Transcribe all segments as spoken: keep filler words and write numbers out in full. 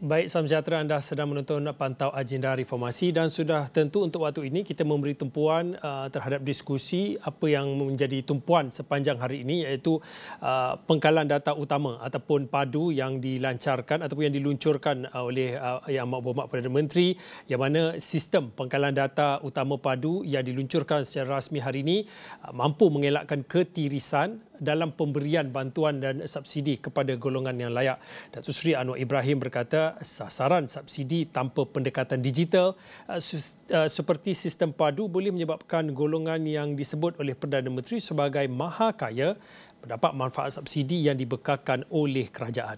Baik, salam sejahtera, anda sedang menonton Pantau Agenda Reformasi dan sudah tentu untuk waktu ini kita memberi tumpuan uh, terhadap diskusi apa yang menjadi tumpuan sepanjang hari ini, iaitu uh, pengkalan data utama ataupun padu yang dilancarkan ataupun yang diluncurkan uh, oleh uh, Yang Amat Berhormat Perdana Menteri, yang mana sistem pengkalan data utama padu yang diluncurkan secara rasmi hari ini uh, mampu mengelakkan ketirisan dalam pemberian bantuan dan subsidi kepada golongan yang layak. Datuk Seri Anwar Ibrahim berkata sasaran subsidi tanpa pendekatan digital uh, sus, uh, seperti sistem padu boleh menyebabkan golongan yang disebut oleh Perdana Menteri sebagai maha kaya mendapat manfaat subsidi yang dibekalkan oleh kerajaan.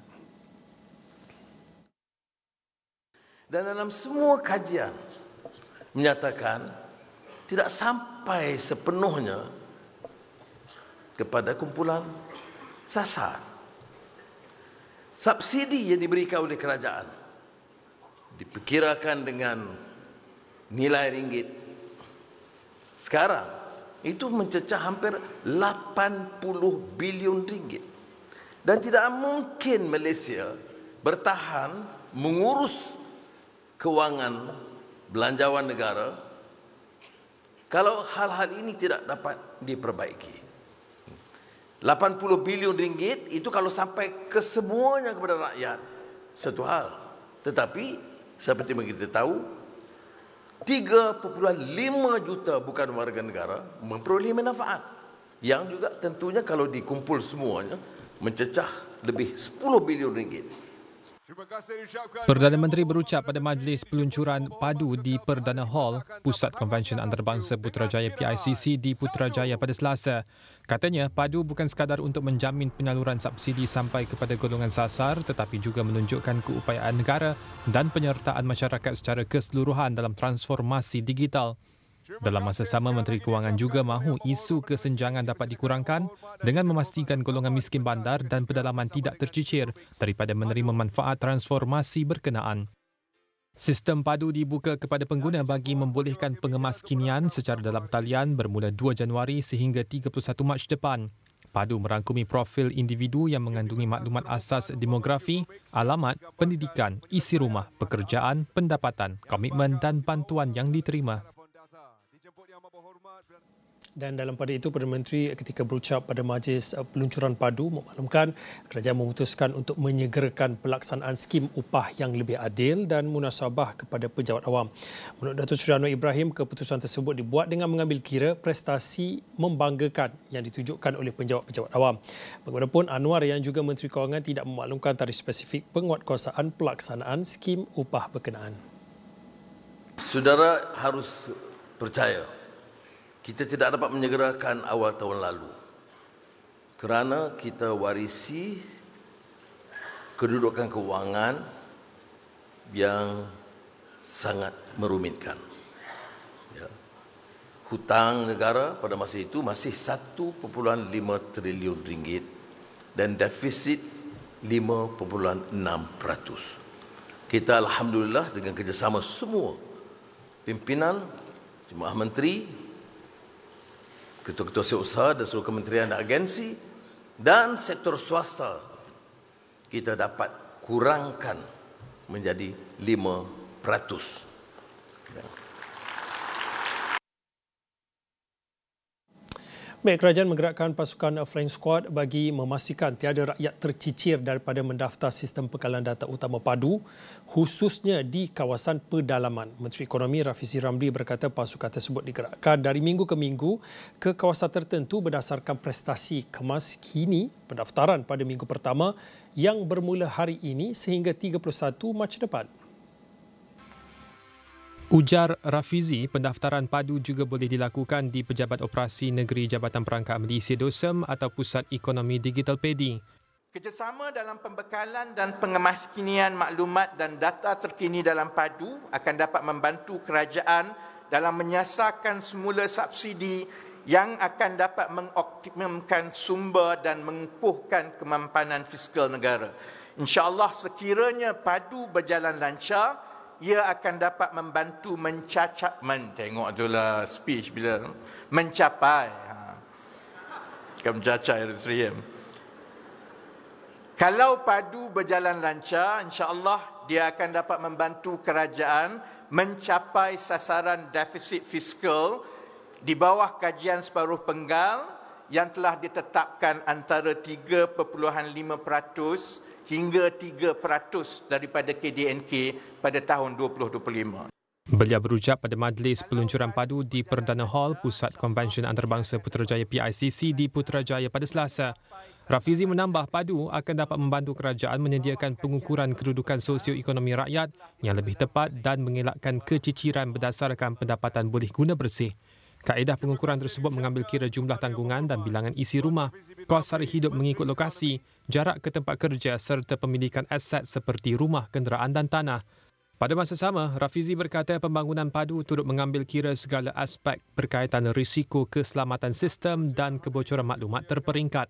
Dan dalam semua kajian menyatakan tidak sampai sepenuhnya kepada kumpulan sasar. Subsidi yang diberikan oleh kerajaan diperkirakan dengan nilai ringgit sekarang itu mencecah hampir lapan puluh bilion ringgit. Dan tidak mungkin Malaysia bertahan mengurus kewangan belanjawan negara kalau hal-hal ini tidak dapat diperbaiki. lapan puluh bilion ringgit itu kalau sampai ke semuanya kepada rakyat satu hal. Tetapi seperti yang kita tahu, tiga perpuluhan lima juta bukan warga negara memperoleh manfaat yang juga tentunya kalau dikumpul semuanya mencecah lebih sepuluh bilion ringgit. Perdana Menteri berucap pada majlis peluncuran padu di Perdana Hall, Pusat Konvensyen Antarabangsa Putrajaya P I C C di Putrajaya pada Selasa. Katanya, padu bukan sekadar untuk menjamin penyaluran subsidi sampai kepada golongan sasar tetapi juga menunjukkan keupayaan negara dan penyertaan masyarakat secara keseluruhan dalam transformasi digital. Dalam masa sama, Menteri Kewangan juga mahu isu kesenjangan dapat dikurangkan dengan memastikan golongan miskin bandar dan pedalaman tidak tercicir daripada menerima manfaat transformasi berkenaan. Sistem padu dibuka kepada pengguna bagi membolehkan pengemaskinian secara dalam talian bermula dua Januari sehingga tiga puluh satu Mac depan. Padu merangkumi profil individu yang mengandungi maklumat asas demografi, alamat, pendidikan, isi rumah, pekerjaan, pendapatan, komitmen dan bantuan yang diterima. Dan dalam pada itu, Perdana Menteri ketika berucap pada majlis peluncuran padu memaklumkan kerajaan memutuskan untuk menyegerakan pelaksanaan skim upah yang lebih adil dan munasabah kepada pejabat awam. Menurut Datuk Seri Anwar Ibrahim, keputusan tersebut dibuat dengan mengambil kira prestasi membanggakan yang ditujukan oleh pejabat-pejabat awam. Bagaimanapun, Anwar yang juga Menteri Kewangan tidak memaklumkan tarikh spesifik penguatkuasaan pelaksanaan skim upah berkenaan. Saudara harus percaya, kita tidak dapat menyegerakan awal tahun lalu kerana kita warisi kedudukan kewangan yang sangat merumitkan. Ya. Hutang negara pada masa itu masih satu perpuluhan lima trilion ringgit dan defisit lima perpuluhan enam peratus. Kita alhamdulillah dengan kerjasama semua pimpinan, jemaah menteri, ketua-ketua usaha dan seluruh kementerian dan agensi dan sektor swasta, kita dapat kurangkan menjadi lima peratus. Baik, kerajaan menggerakkan pasukan Flying Squad bagi memastikan tiada rakyat tercicir daripada mendaftar sistem pengkalan data utama padu, khususnya di kawasan pedalaman. Menteri Ekonomi Rafizi Ramli berkata pasukan tersebut digerakkan dari minggu ke minggu ke kawasan tertentu berdasarkan prestasi kemas kini pendaftaran pada minggu pertama yang bermula hari ini sehingga tiga puluh satu Mac depan. Ujar Rafizi, pendaftaran padu juga boleh dilakukan di Pejabat Operasi Negeri Jabatan Perangkat Malaysia DOSEM atau Pusat Ekonomi Digital P E D I. Kerjasama dalam pembekalan dan pengemaskinian maklumat dan data terkini dalam padu akan dapat membantu kerajaan dalam menyasarkan semula subsidi yang akan dapat mengoptimumkan sumber dan mengukuhkan kemampanan fiskal negara. InsyaAllah sekiranya padu berjalan lancar, ia akan dapat membantu mencacat, men, tengok tu lah speech bila mencapai, ha. Kan mencapai Seri. Kalau padu berjalan lancar, insya-Allah dia akan dapat membantu kerajaan mencapai sasaran defisit fiskal di bawah kajian separuh penggal yang telah ditetapkan antara tiga perpuluhan lima peratus hingga tiga peratus daripada K D N K pada tahun dua ribu dua puluh lima. Beliau berucap pada majlis peluncuran padu di Perdana Hall Pusat Konvensyen Antarabangsa Putrajaya P I C C di Putrajaya pada Selasa. Rafizi menambah padu akan dapat membantu kerajaan menyediakan pengukuran kedudukan sosioekonomi rakyat yang lebih tepat dan mengelakkan keciciran berdasarkan pendapatan boleh guna bersih. Kaedah pengukuran tersebut mengambil kira jumlah tanggungan dan bilangan isi rumah, kos sara hidup mengikut lokasi, jarak ke tempat kerja serta pemilikan aset seperti rumah, kenderaan dan tanah. Pada masa sama, Rafizi berkata pembangunan padu turut mengambil kira segala aspek berkaitan risiko keselamatan sistem dan kebocoran maklumat terperingkat.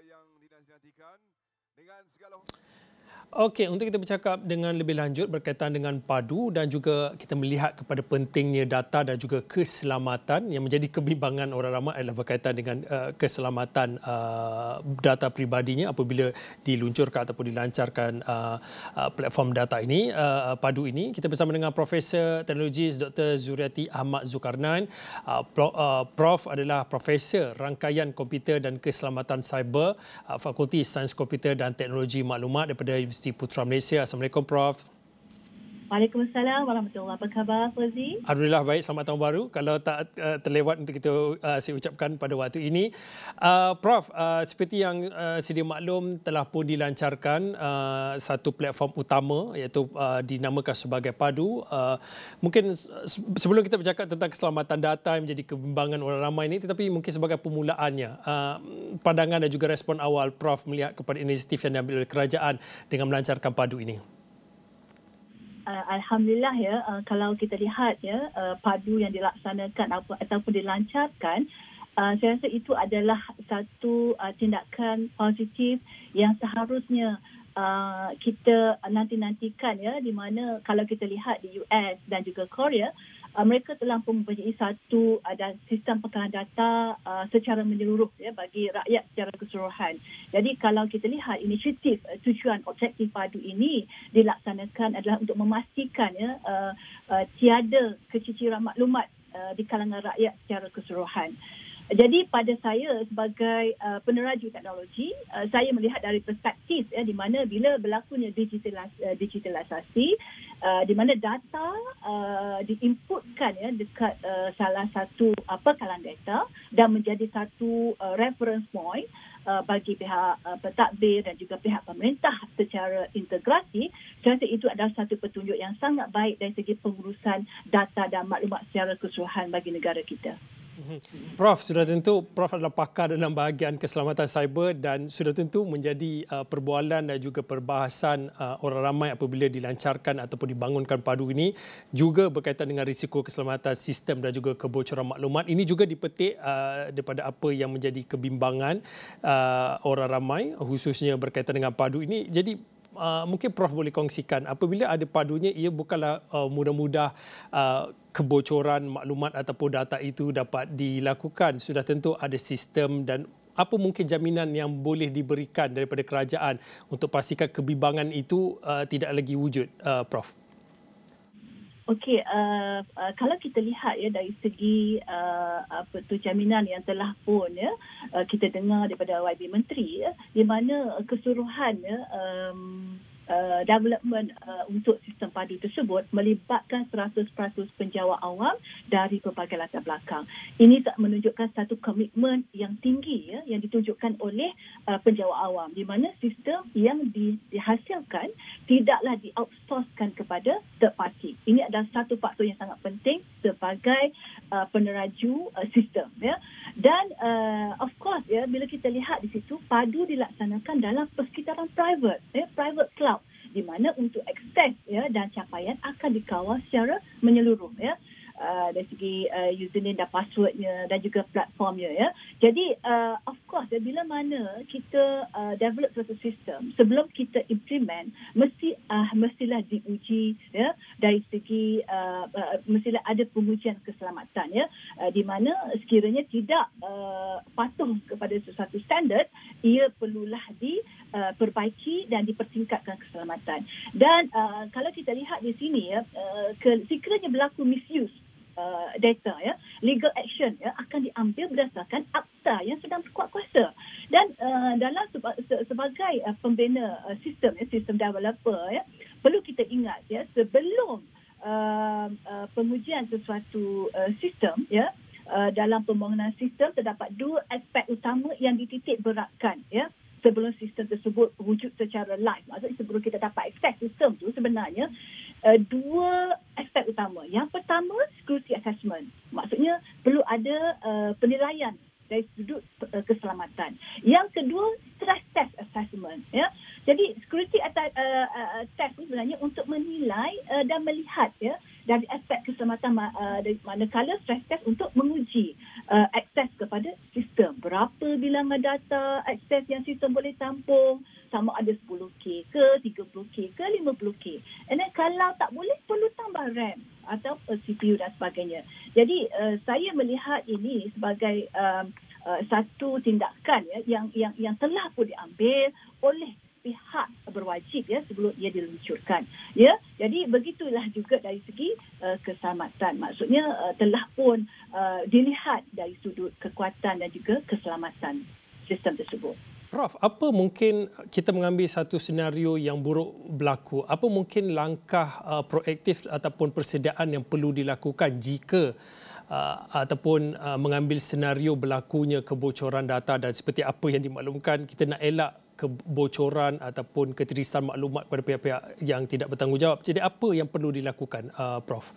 Okey, untuk kita bercakap dengan lebih lanjut berkaitan dengan padu dan juga kita melihat kepada pentingnya data dan juga keselamatan yang menjadi kebimbangan orang ramai adalah berkaitan dengan uh, keselamatan uh, data peribadinya apabila diluncurkan ataupun dilancarkan uh, uh, platform data ini, uh, padu ini. Kita bersama dengan Profesor Teknologi Doktor Zuriati Ahmad Zulkarnain. Uh, Pro, uh, Prof adalah Profesor Rangkaian Komputer dan Keselamatan Cyber, uh, Fakulti Sains Komputer dan Teknologi Maklumat daripada Universiti Putra Malaysia. Assalamualaikum Prof. Waalaikumsalam warahmatullahi wabarakatuh. Apa khabar Fauzi? Alhamdulillah baik, selamat tahun baru. Kalau tak uh, terlewat untuk kita uh, saya ucapkan pada waktu ini. Uh, Prof, uh, seperti yang uh, sedia maklum telah pun dilancarkan uh, satu platform utama iaitu uh, dinamakan sebagai padu. Uh, mungkin sebelum kita bercakap tentang keselamatan data yang menjadi kebimbangan orang ramai ini, tetapi mungkin sebagai permulaannya, uh, pandangan dan juga respon awal Prof melihat kepada inisiatif yang diambil oleh kerajaan dengan melancarkan padu ini. Uh, Alhamdulillah ya, uh, kalau kita lihat ya, uh, padu yang dilaksanakan apa, ataupun dilancarkan, uh, saya rasa itu adalah satu uh, tindakan positif yang seharusnya uh, kita nanti-nantikan ya, di mana kalau kita lihat di U S dan juga Korea, uh, mereka telah mempunyai satu uh, sistem pengkalan data uh, secara menyeluruh ya, bagi rakyat secara keseluruhan. Jadi kalau kita lihat inisiatif uh, tujuan objektif padu ini dilaksanakan adalah untuk memastikan ya, uh, uh, tiada keciciran maklumat uh, di kalangan rakyat secara keseluruhan. Jadi pada saya sebagai uh, peneraju teknologi, uh, saya melihat dari perspektif ya, di mana bila berlakunya digitalis, uh, digitalisasi, uh, di mana data uh, diinputkan ya dekat uh, salah satu uh, pengkalan data dan menjadi satu uh, reference point uh, bagi pihak uh, pentadbir dan juga pihak pemerintah secara integrasi. Saya rasa itu adalah satu petunjuk yang sangat baik dari segi pengurusan data dan maklumat secara keseluruhan bagi negara kita. Prof, sudah tentu Prof adalah pakar dalam bahagian keselamatan cyber dan sudah tentu menjadi uh, perbualan dan juga perbahasan uh, orang ramai apabila dilancarkan ataupun dibangunkan padu ini juga berkaitan dengan risiko keselamatan sistem dan juga kebocoran maklumat. Ini juga dipetik uh, daripada apa yang menjadi kebimbangan uh, orang ramai khususnya berkaitan dengan padu ini. Jadi Uh, mungkin Prof boleh kongsikan apabila ada padunya, ia bukanlah uh, mudah-mudah uh, kebocoran maklumat ataupun data itu dapat dilakukan. Sudah tentu ada sistem dan apa mungkin jaminan yang boleh diberikan daripada kerajaan untuk pastikan kebimbangan itu uh, tidak lagi wujud, uh, Prof? Okey, uh, uh, kalau kita lihat ya dari segi uh, apa tu jaminan yang telah pun ya uh, kita dengar daripada Y B Menteri ya, di mana keseluruhan ya, um, uh, development uh, untuk sistem padu tersebut melibatkan seratus peratus penjawat awam dari pelbagai latar belakang. Ini tak menunjukkan satu komitmen yang tinggi ya yang ditunjukkan oleh uh, penjawat awam, di mana sistem yang di, dihasilkan tidaklah di-outsourcekan kepada third party. Ini adalah satu faktor yang sangat penting sebagai uh, peneraju uh, sistem ya. Dan uh, of course ya, bila kita lihat di situ padu dilaksanakan dalam persekitaran private ya, private cloud, di mana untuk akses ya dan capaian akan dikawal secara menyeluruh ya. Uh, dari segi uh, username dan passwordnya dan juga platformnya ya. Jadi uh, of course course, ya, bila mana kita uh, develop suatu sistem, sebelum kita implement, mesti uh, mestilah diuji, ya, dari segi uh, uh, mestilah ada pengujian keselamatan, ya, uh, di mana sekiranya tidak uh, patuh kepada sesuatu standard, ia perlulah diperbaiki dan dipertingkatkan keselamatan. Dan uh, kalau kita lihat di sini, ya, uh, ke, sekiranya berlaku misuse Uh, data, ya, legal action, ya, akan diambil berdasarkan akta yang sedang berkuat kuasa. Dan uh, dalam seba, se, sebagai uh, pembina uh, sistem, ya, sistem developer, ya, perlu kita ingat, ya, sebelum uh, uh, pengujian sesuatu uh, sistem, ya, uh, dalam pembangunan sistem terdapat dua aspek utama yang dititik beratkan, ya, sebelum sistem tersebut wujud secara live. Maksudnya sebelum kita dapat akses sistem tu sebenarnya uh, dua aspek utama. Yang pertama, security assessment. Maksudnya perlu ada uh, penilaian dari sudut uh, keselamatan. Yang kedua, stress test assessment. Ya. Jadi security uh, uh, test ni sebenarnya untuk menilai uh, dan melihat, ya, dari aspek keselamatan, uh, dari manakala stress test untuk menguji uh, akses kepada sistem. Berapa bilangan data akses yang sistem boleh tampung, sama ada sepuluh K ke, tiga puluh K ke, lima puluh K. And then kalau tak boleh, perlu tambah RAM atau uh, C P U dan sebagainya. Jadi uh, saya melihat ini sebagai um, uh, satu tindakan, ya, yang yang yang telah pun diambil oleh pihak berwajib, ya, sebelum ia diluncurkan, ya. Jadi begitulah juga dari segi uh, keselamatan. Maksudnya uh, telah pun uh, dilihat dari sudut kekuatan dan juga keselamatan sistem tersebut. Prof, apa mungkin kita mengambil satu senario yang buruk berlaku? Apa mungkin langkah uh, proaktif ataupun persediaan yang perlu dilakukan jika uh, ataupun uh, mengambil senario berlakunya kebocoran data, dan seperti apa yang dimaklumkan, kita nak elak kebocoran ataupun ketirisan maklumat pada pihak-pihak yang tidak bertanggungjawab. Jadi apa yang perlu dilakukan, uh, Prof?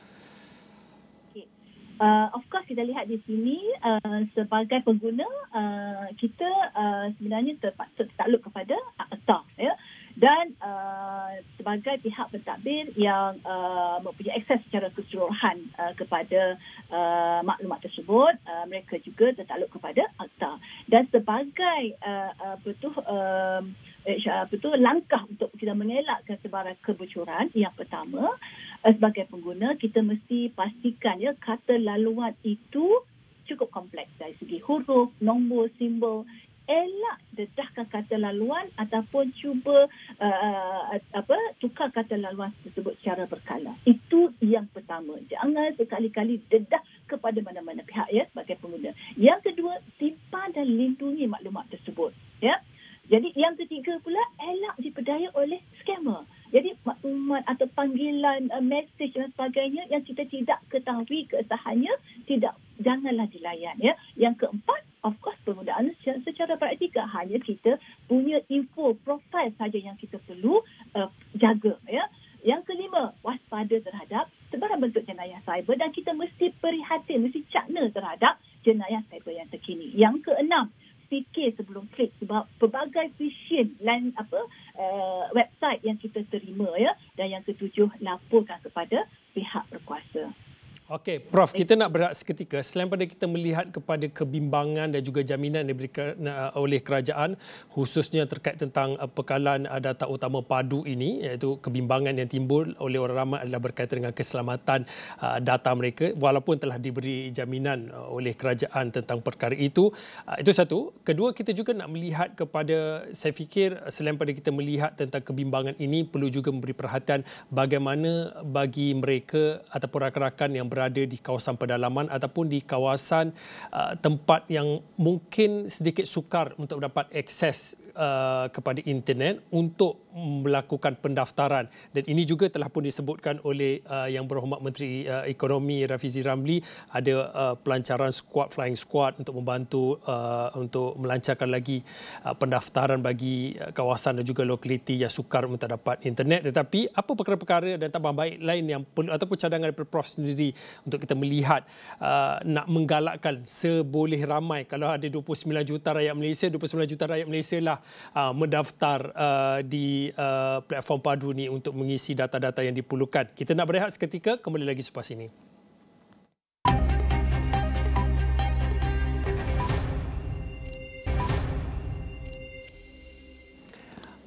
Uh, of course, kita lihat di sini uh, sebagai pengguna, uh, kita uh, sebenarnya tertakluk kepada akta, ya, dan uh, sebagai pihak pentadbir yang uh, mempunyai akses secara keseluruhan uh, kepada uh, maklumat tersebut, uh, mereka juga tertakluk kepada akta. Dan sebagai uh, uh, betul uh, betul langkah untuk kita mengelakkan sebarang kebocoran, yang pertama, sebagai pengguna kita mesti pastikan, ya, kata laluan itu cukup kompleks dari segi huruf, nombor, simbol. Elak dedahkan kata laluan ataupun cuba uh, apa tukar kata laluan tersebut secara berkala. Itu yang pertama. Jangan sekali-kali dedah kepada mana-mana pihak, ya, sebagai pengguna. Yang kedua, simpan dan lindungi maklumat tersebut, ya. Jadi yang ketiga pula, elak diperdaya oleh scammer. Jadi maklumat atau panggilan, uh, mesej dan sebagainya yang kita tidak ketahui kesahannya, tidak janganlah dilayan, ya. Yang keempat, of course, penggunaan secara, secara praktikal hanya kita punya info profil saja yang kita perlu uh, jaga, ya. Yang kelima, waspada terhadap sebarang bentuk jenayah cyber, dan kita mesti prihatin, mesti cakna terhadap jenayah cyber yang terkini. Yang keenam, fikir sebelum klik, sebab pelbagai phishing lain apa uh, website yang kita terima, ya. Dan yang ketujuh, laporkan kepada pihak berkuasa. Okey, Prof, kita nak berehat seketika. Selain pada kita melihat kepada kebimbangan dan juga jaminan yang diberikan oleh kerajaan, khususnya terkait tentang pekalan data utama padu ini, iaitu kebimbangan yang timbul oleh orang ramai adalah berkaitan dengan keselamatan data mereka, walaupun telah diberi jaminan oleh kerajaan tentang perkara itu. Itu satu. Kedua, kita juga nak melihat kepada, saya fikir selain pada kita melihat tentang kebimbangan ini, perlu juga memberi perhatian bagaimana bagi mereka ataupun rakan-rakan yang berada di kawasan pedalaman ataupun di kawasan uh, tempat yang mungkin sedikit sukar untuk mendapat akses uh, kepada internet untuk melakukan pendaftaran. Dan ini juga telah pun disebutkan oleh uh, Yang Berhormat Menteri uh, Ekonomi Rafizi Ramli, ada uh, pelancaran squad, flying squad untuk membantu uh, untuk melancarkan lagi uh, pendaftaran bagi uh, kawasan dan juga lokaliti yang sukar untuk dapat internet. Tetapi apa perkara-perkara dan tambah baik lain yang perlu ataupun cadangan daripada Prof sendiri untuk kita melihat uh, nak menggalakkan seboleh ramai, kalau ada dua puluh sembilan juta rakyat Malaysia, dua puluh sembilan juta rakyat Malaysia lah uh, mendaftar uh, di uh, platform padu ni untuk mengisi data-data yang diperlukan. Kita nak berehat seketika, kembali lagi selepas ini.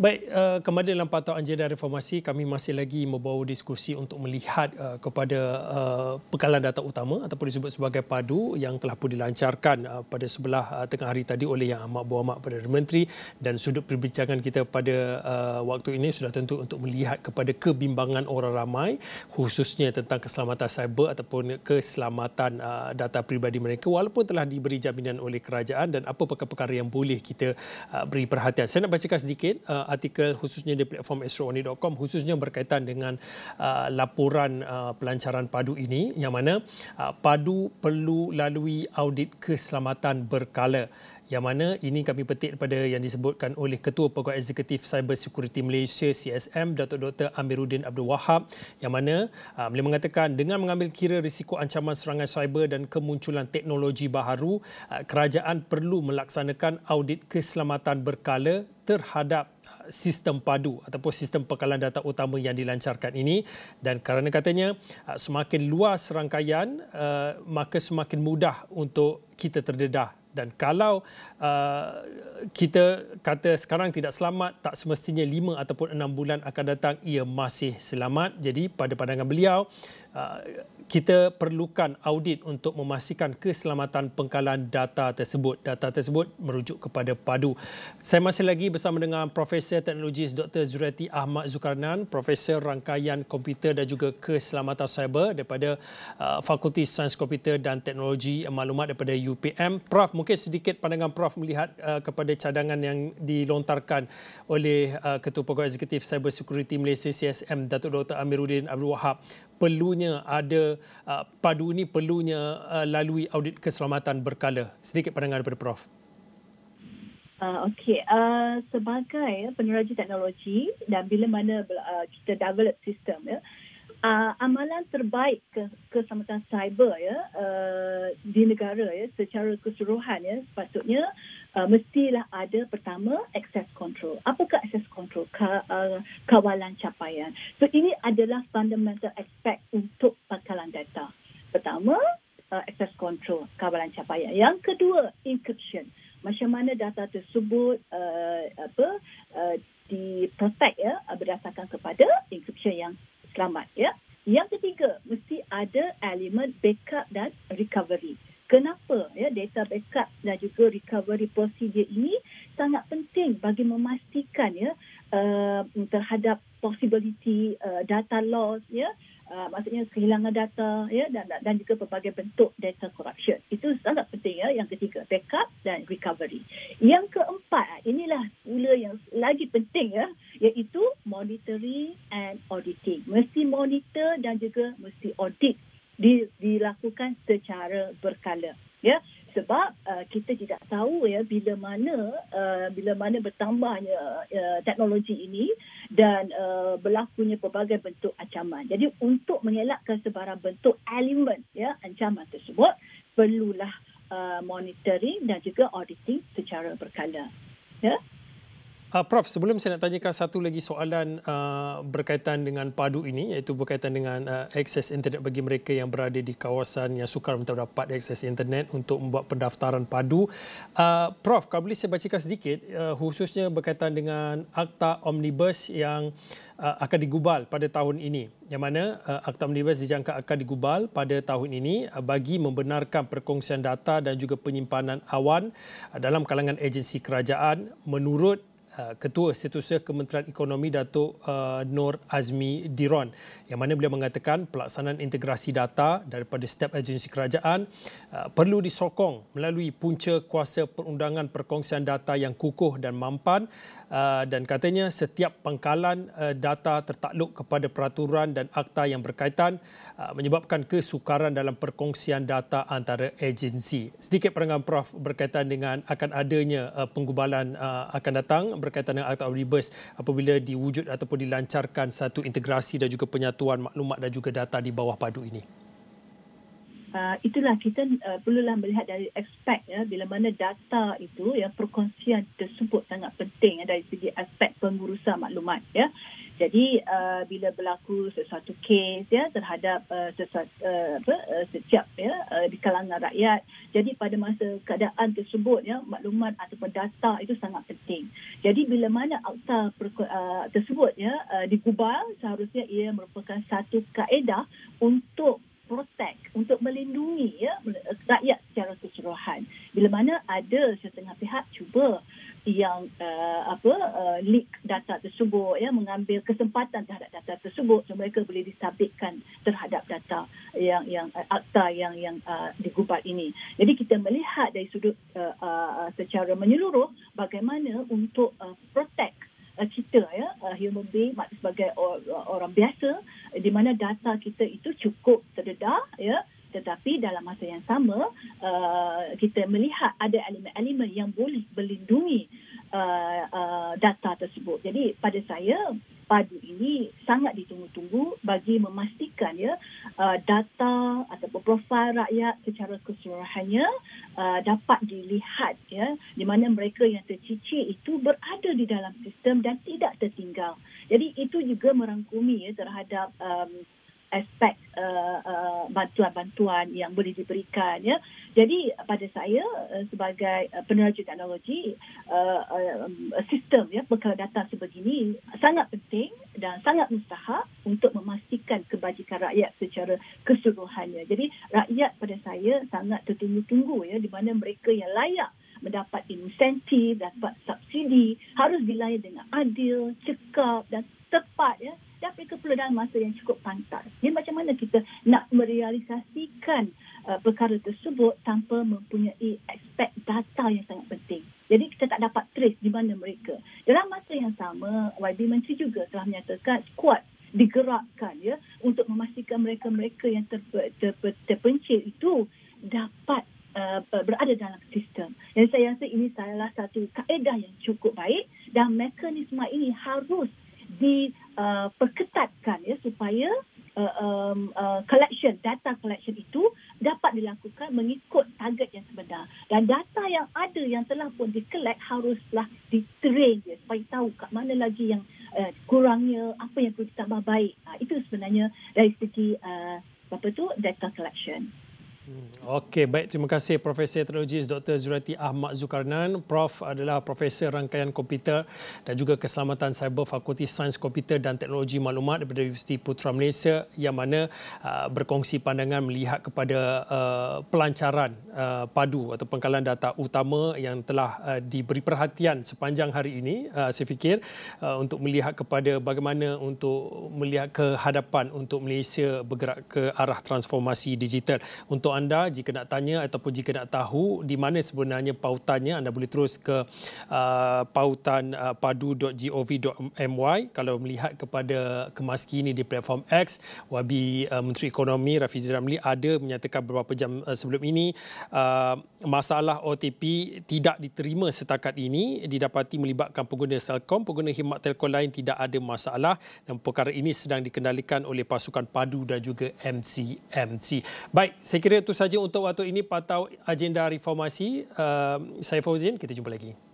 Baik, uh, kembali dalam pantauan Jeda Reformasi, kami masih lagi membawa diskusi untuk melihat uh, kepada uh, pekalan data utama ataupun disebut sebagai PADU yang telah pun dilancarkan uh, pada sebelah uh, tengah hari tadi oleh Yang Amat Berhormat Perdana Menteri, dan sudut perbincangan kita pada uh, waktu ini sudah tentu untuk melihat kepada kebimbangan orang ramai khususnya tentang keselamatan cyber ataupun keselamatan uh, data peribadi mereka walaupun telah diberi jaminan oleh kerajaan, dan apa perkara-perkara yang boleh kita uh, beri perhatian. Saya nak bacakan sedikit uh, artikel khususnya di platform astro oni dot com khususnya berkaitan dengan uh, laporan uh, pelancaran PADU ini, yang mana uh, PADU perlu lalui audit keselamatan berkala, yang mana ini kami petik daripada yang disebutkan oleh Ketua Pegawai Eksekutif Cyber Security Malaysia C S M Datuk Doktor Amiruddin Abdul Wahab, yang mana uh, beliau mengatakan dengan mengambil kira risiko ancaman serangan cyber dan kemunculan teknologi baharu, uh, kerajaan perlu melaksanakan audit keselamatan berkala terhadap sistem PADU ataupun sistem pekalan data utama yang dilancarkan ini, dan kerana katanya semakin luas rangkaian maka semakin mudah untuk kita terdedah, dan kalau uh, kita kata sekarang tidak selamat, tak semestinya lima ataupun enam bulan akan datang ia masih selamat. Jadi pada pandangan beliau uh, kita perlukan audit untuk memastikan keselamatan pengkalan data tersebut. Data tersebut merujuk kepada PADU. Saya masih lagi bersama dengan Profesor Teknologis Doktor Zuriati Ahmad Zulkarnain, Profesor Rangkaian Komputer dan juga Keselamatan Cyber daripada uh, Fakulti Sains Komputer dan Teknologi Maklumat daripada U P M. Prof, mungkin sedikit pandangan Prof melihat uh, kepada cadangan yang dilontarkan oleh uh, Ketua Pegawai Eksekutif Cyber Security Malaysia C S M Datuk Doktor Amiruddin Abdul Wahab. Perlunya ada uh, PADU ini perlunya uh, lalui audit keselamatan berkala. Sedikit pandangan daripada Prof. Uh, Okey, uh, sebagai peneraja teknologi dan bila mana uh, kita develop sistem ya, uh, amalan terbaik ke, keselamatan cyber ya uh, di negara ya secara keseluruhan ya sepatutnya uh, mestilah ada pertama access control. Apakah access control? Ka, uh, kawalan capaian. So ini adalah fundamental aspect untuk pangkalan data. Pertama, uh, access control, kawalan capaian. Yang kedua, encryption. Macam mana data tersebut uh, apa uh, diprotect ya berdasarkan kepada encryption yang selamat ya. Yang ketiga, mesti ada elemen backup dan recovery. Kenapa ya data backup dan juga recovery procedure ini sangat penting bagi memastikan ya uh, terhadap possibility uh, data loss ya. Uh, maksudnya kehilangan data ya dan dan juga pelbagai bentuk data corruption. Itu sangat penting ya. Yang ketiga, backup dan recovery. Yang keempat, inilah pula yang lagi penting ya, iaitu monitoring and auditing. Mesti monitor dan juga mesti audit di, dilakukan secara berkala ya. Sebab uh, kita tidak tahu ya bila mana uh, bila mana bertambahnya uh, teknologi ini dan uh, berlakunya pelbagai bentuk ancaman. Jadi untuk mengelakkan sebarang bentuk elemen ya ancaman tersebut perlulah uh, monitoring dan juga auditing secara berkala. Ya. Uh, Prof, sebelum saya nak tanyakan satu lagi soalan uh, berkaitan dengan PADU ini, iaitu berkaitan dengan uh, akses internet bagi mereka yang berada di kawasan yang sukar untuk dapat akses internet untuk membuat pendaftaran PADU. Uh, Prof, kalau boleh saya bacakan sedikit, uh, khususnya berkaitan dengan Akta Omnibus yang uh, akan digubal pada tahun ini, yang mana uh, Akta Omnibus dijangka akan digubal pada tahun ini uh, bagi membenarkan perkongsian data dan juga penyimpanan awan uh, dalam kalangan agensi kerajaan menurut Ketua Setiausaha Kementerian Ekonomi Datuk uh, Nur Azmi Diron, yang mana beliau mengatakan pelaksanaan integrasi data daripada setiap agensi kerajaan uh, perlu disokong melalui punca kuasa perundangan perkongsian data yang kukuh dan mampan, uh, dan katanya setiap pangkalan uh, data tertakluk kepada peraturan dan akta yang berkaitan uh, menyebabkan kesukaran dalam perkongsian data antara agensi. Sedikit pandangan Prof berkaitan dengan akan adanya uh, penggubalan uh, akan datang berkaitan dengan Akta Omnibus apabila diwujud ataupun dilancarkan satu integrasi dan juga penyatuan maklumat dan juga data di bawah PADU ini. Uh, itulah kita uh, perlulah melihat dari aspek ya bila mana data itu ya perkongsian tersebut sangat penting ya, dari segi aspek pengurusan maklumat ya. Jadi uh, bila berlaku sesuatu kes ya terhadap uh, sesuatu uh, apa uh, setiap ya uh, di kalangan rakyat, jadi pada masa keadaan tersebut ya maklumat ataupun data itu sangat penting. Jadi bila mana akta uh, tersebut ya uh, digubal, seharusnya ia merupakan satu kaedah untuk protect, untuk melindungi ya rakyat secara keseluruhan. Bila mana ada setengah pihak cuba yang uh, apa uh, leak data tersebut ya, mengambil kesempatan terhadap data tersebut, so mereka boleh disabitkan terhadap data yang yang uh, akta yang yang uh, digubal ini. Jadi kita melihat dari sudut uh, uh, secara menyeluruh bagaimana untuk uh, protect uh, kita ya uh, human being sebagai or, orang biasa, di mana data kita itu cukup terdedah ya, tetapi dalam masa yang sama uh, kita melihat ada elemen-elemen yang boleh melindungi uh, uh, data tersebut. Jadi pada saya padu ini sangat ditunggu-tunggu bagi memastikan ya uh, data ataupun profil rakyat secara keseluruhannya uh, dapat dilihat ya, di mana mereka yang tercicir itu berada di dalam sistem dan tidak tertinggal. Jadi itu juga merangkumi ya terhadap um, aspek uh, uh, bantuan-bantuan yang boleh diberikan ya. Jadi pada saya uh, sebagai uh, peneraju teknologi, uh, uh, sistem ya perkara data sebegini sangat penting dan sangat mustahak untuk memastikan kebajikan rakyat secara keseluruhannya. Jadi rakyat pada saya sangat tertunggu-tunggu ya, di mana mereka yang layak mendapat insentif, dapat subsidi harus dilayan dengan adil, cekap dan tepat ya. Dan mereka perlu dalam masa yang cukup pantas. Jadi macam mana kita nak merealisasikan uh, perkara tersebut tanpa mempunyai aspek data yang sangat penting. Jadi kita tak dapat trace di mana mereka. Dalam masa yang sama, Y B Menteri juga telah menyatakan skuad digerakkan ya untuk memastikan mereka-mereka yang ter- ter- ter- terpencil itu dapat uh, berada dalam sistem. Dan saya rasa ini salah satu kaedah yang cukup baik dan mekanisme ini harus diperketatkan uh, ya supaya uh, um, uh, collection, data collection itu dapat dilakukan mengikut target yang sebenar. Dan data yang ada yang telah pun di-collect haruslah di-train ya, supaya tahu kat mana lagi yang uh, kurangnya, apa yang perlu ditambah baik. Uh, itu sebenarnya dari segi uh, apa tu data collection. Okey, baik. Terima kasih Profesor Teknologi Doktor Zuriati Ahmad Zulkarnain. Prof adalah Profesor Rangkaian Komputer dan juga Keselamatan Cyber Fakulti Sains Komputer dan Teknologi Maklumat daripada Universiti Putra Malaysia, yang mana uh, berkongsi pandangan melihat kepada uh, pelancaran uh, padu atau pengkalan data utama yang telah uh, diberi perhatian sepanjang hari ini. Uh, saya fikir uh, untuk melihat kepada bagaimana untuk melihat ke hadapan untuk Malaysia bergerak ke arah transformasi digital. Untuk anda, jika nak tanya ataupun jika nak tahu di mana sebenarnya pautannya, anda boleh terus ke uh, pautan uh, padu dot gov dot my. Kalau melihat kepada Kemaski ini di platform X, Y B uh, Menteri Ekonomi Rafizi Ramli ada menyatakan beberapa jam uh, sebelum ini uh, masalah O T P tidak diterima setakat ini didapati melibatkan pengguna Celcom, pengguna khidmat telco lain tidak ada masalah, dan perkara ini sedang dikendalikan oleh pasukan padu dan juga M C M C. Baik, saya kira itu saja untuk waktu ini pantau agenda reformasi. Uh, saya Fauzin, kita jumpa lagi.